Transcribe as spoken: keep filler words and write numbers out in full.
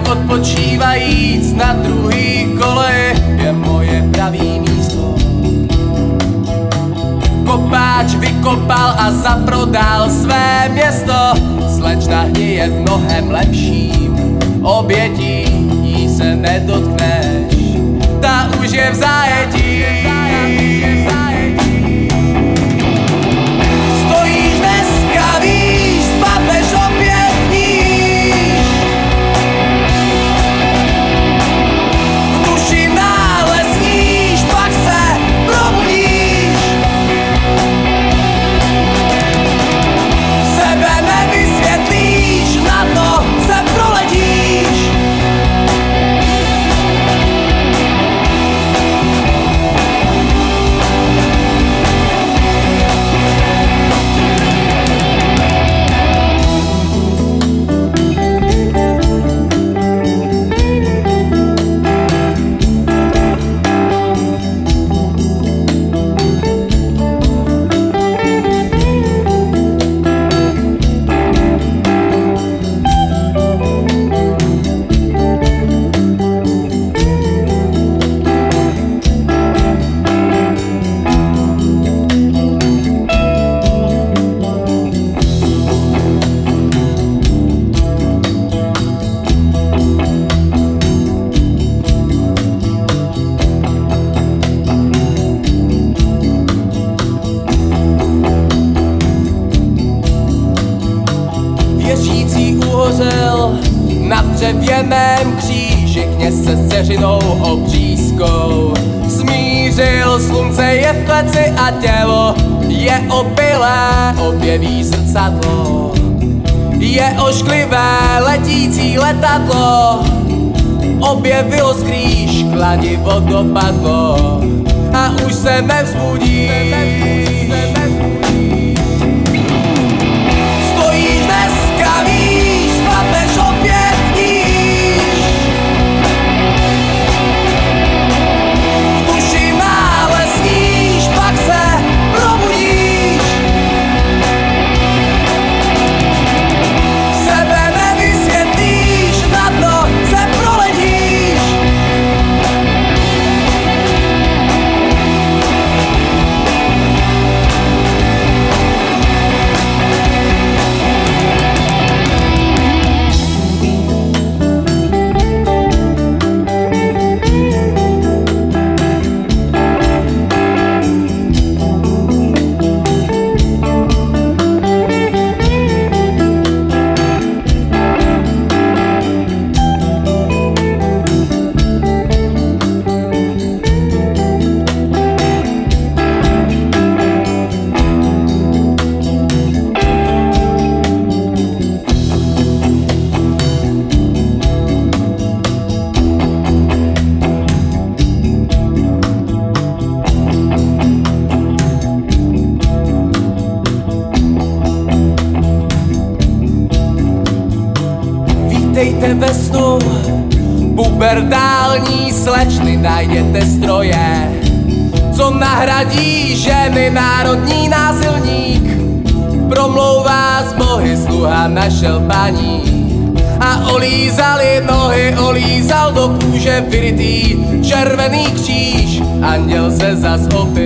odpočívajíc na druhý koleji je moje pravý místo. Kopáč vykopal a zaprodal své město. Slečna hníje v mnohem lepším obětí, jí se nedotkneš, ta už je v zajetí. Stojíš dneska, víš, spadneš opět níž. V duši náhle sníš, pak se probudíš. Sebe nevysvětlíš, na to se proletíš. Věřící uhořel na dřevěném kříži, kněz se dceřinou obřízkou smířil. Slunce je v kleci a tělo je opilé, objeví zrcadlo. Je ošklivé letící letadlo, objevilo skrýž, kladivo dopadlo a už se nevzbudí. Stojíš dneska, víš, spadneš opět níž. V duši náhle sníš, pak se probudíš. Sebe nevysvětlíš, na to se proletíš. Vítejte ve snu, pubertální slečny, najděte stroje, co nahradí ženy. Národní násilník promlouvá s bohy, sluha našel paní a olízali nohy, olízal do kůže vyrytý červený kříž. Anděl se zas opět